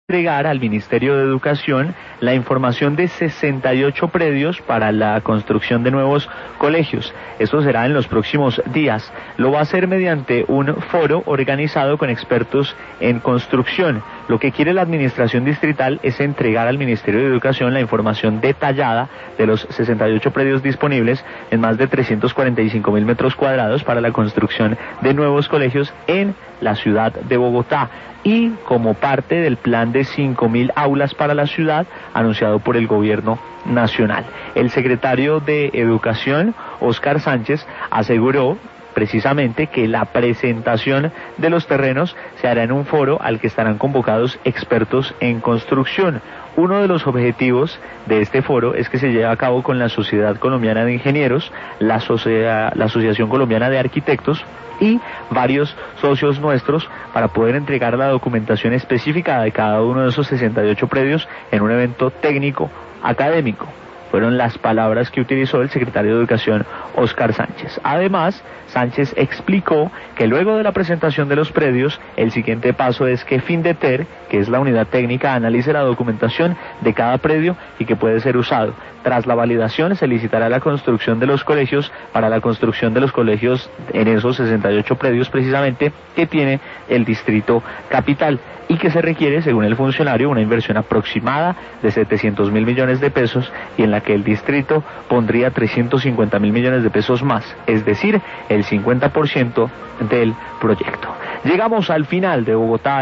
entregar al Ministerio de Educación la información de 68 predios para la construcción de nuevos colegios. Esto será en los próximos días. Lo va a hacer mediante un foro organizado con expertos en construcción. Lo que quiere la administración distrital es entregar al Ministerio de Educación la información detallada de los 68 predios disponibles en más de 345.000 metros cuadrados para la construcción de nuevos colegios en la ciudad de Bogotá. Y como parte del plan de 5.000 aulas para la ciudad anunciado por el gobierno nacional. El secretario de Educación, Óscar Sánchez, aseguró precisamente que la presentación de los terrenos se hará en un foro al que estarán convocados expertos en construcción. Uno de los objetivos de este foro es que se lleve a cabo con la Sociedad Colombiana de Ingenieros, la Asociación Colombiana de Arquitectos y varios socios nuestros para poder entregar la documentación específica de cada uno de esos 68 predios en un evento técnico académico. Fueron las palabras que utilizó el secretario de Educación, Óscar Sánchez. Además, Sánchez explicó que luego de la presentación de los predios, el siguiente paso es que Findeter, que es la unidad técnica, analice la documentación de cada predio y que puede ser usado. Tras la validación, se licitará la construcción de los colegios para la construcción de los colegios en esos 68 predios precisamente que tiene el distrito capital y que se requiere, según el funcionario, una inversión aproximada de 700.000 millones de pesos y en la que el distrito pondría 350.000 millones de pesos más, es decir, el 50% del proyecto. Llegamos al final de Bogotá.